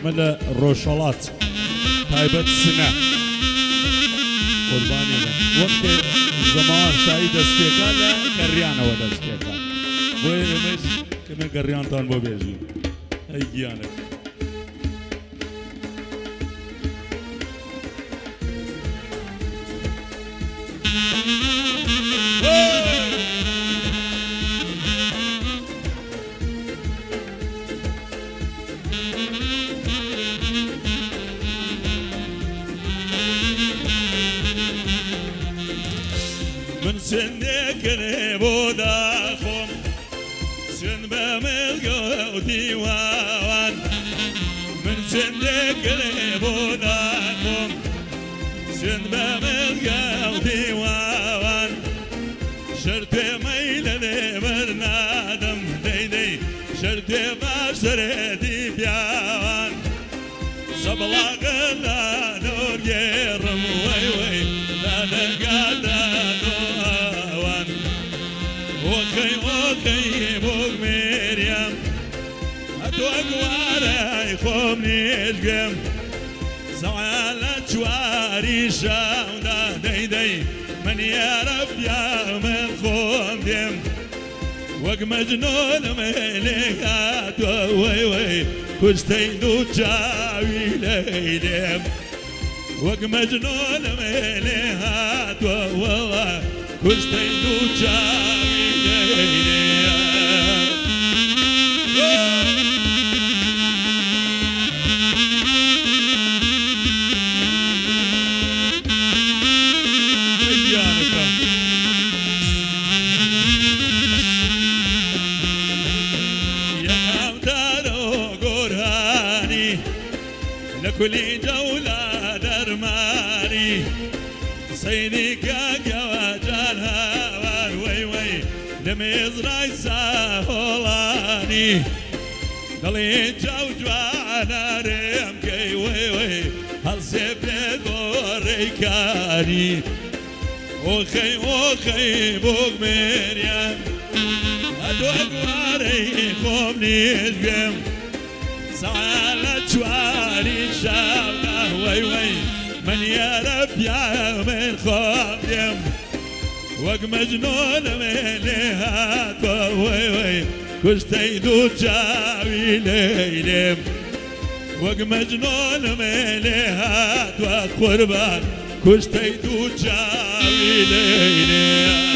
كامل الروشالات تايبت السنة قرباني وقت زمان شايد استيقال قريانا ودا استيقال ويمش كمن قريان تان بو بيجي هيجيانك من سنك نبودا خم سن بملقو ديوان من سنك نبودا خم سن بملقو ديوان شرط ميل برنادم ديدي شرط باشردي بيوان صبلا قلا نور يرم وي وي لا نقادا وخي بوق مريم أتوق وراي خمني القم زعلت شواري شاونا ديدي من يعرف يا من خوم ديم وق مجنون مليكات وي وي كستيدو جاوي ليدم وق مجنون مليكات والله كستيدو جاوي لكل جولة درماني صينيك جواجرها وي وي لمزرعي ساهولاني ضلي جوجوانا ريمكي وي وي هل سبت بوريكاني وخي وخي بوق مريم أدوك واري خومني الجم سالت شواري شاونا وي وي من يعرف يا من خادم وق مجنون مليهات وي وي كشتيدو جاوي ليلم وق مجنون مليهات وقربان كشتيدو جاوي ليلم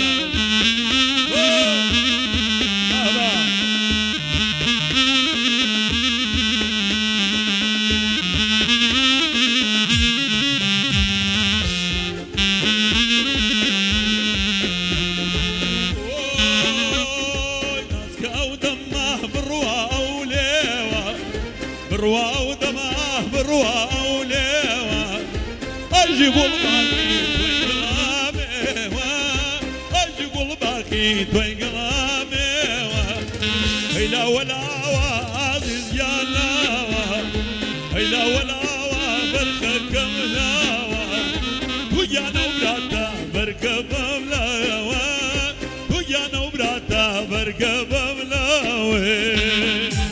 بروا ودمه بروا وليوا اجيب الباقي تويقلامي اجيب الباقي تويقلامي هيلا ولا عزيز يا لاوا هيلا ولا بركك ملاوا ويا نوبراتا بركب ملاوا ويا نوبراتا بركب ملاوا